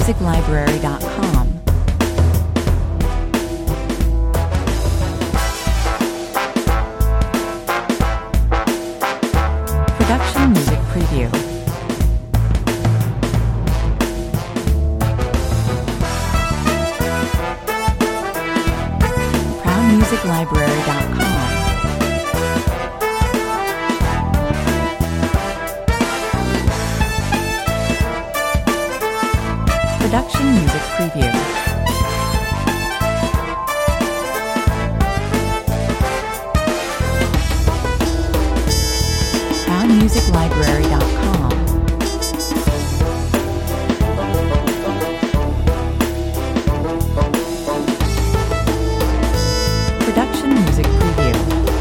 ProudMusicLibrary.com. Production Music Preview. ProudMusicLibrary.com. Production Music Preview. ProudMusicLibrary.com. Production Music Preview.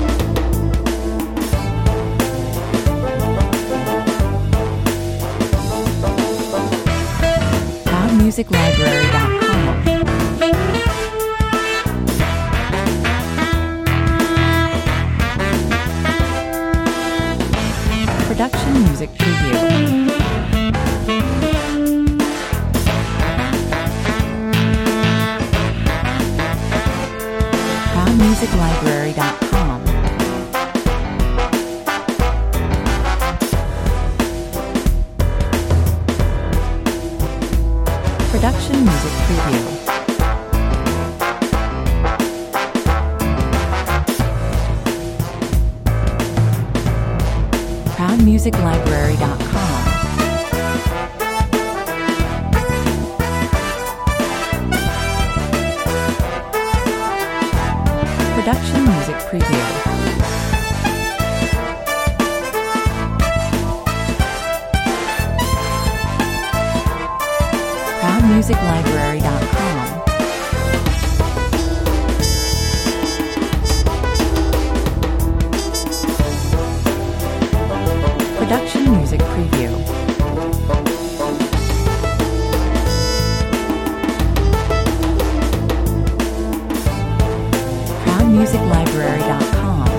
ProudMusicLibrary.com. Production Music Preview. ProudMusicLibrary.com. Production Music Preview. ProudMusicLibrary.com. Production Music Preview. ProudMusicLibrary.com. Production Music Preview. ProudMusicLibrary.com.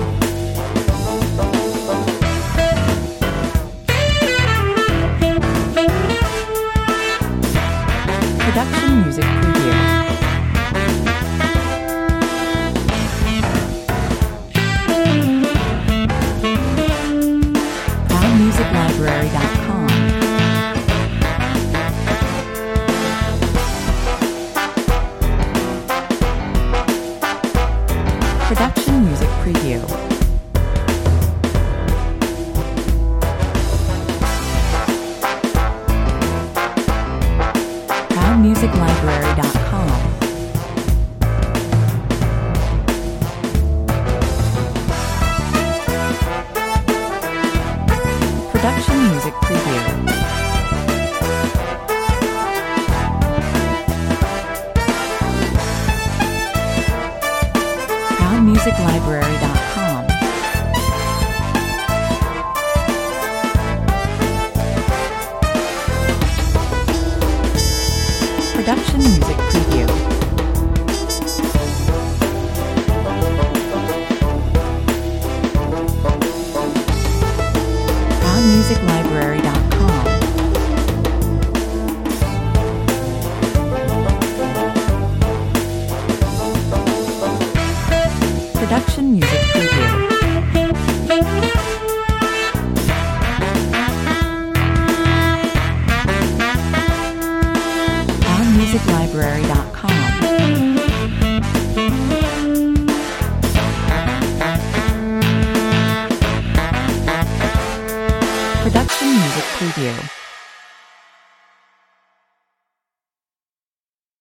Production Music Preview. ProudMusicLibrary.com. Production Music Preview. ProudMusicLibrary.com. Production Music Preview. ProudMusicLibrary.com. Production Music Preview. ProudMusicLibrary.com. Production Music Preview. ProudMusicLibrary.com. Production Music Preview.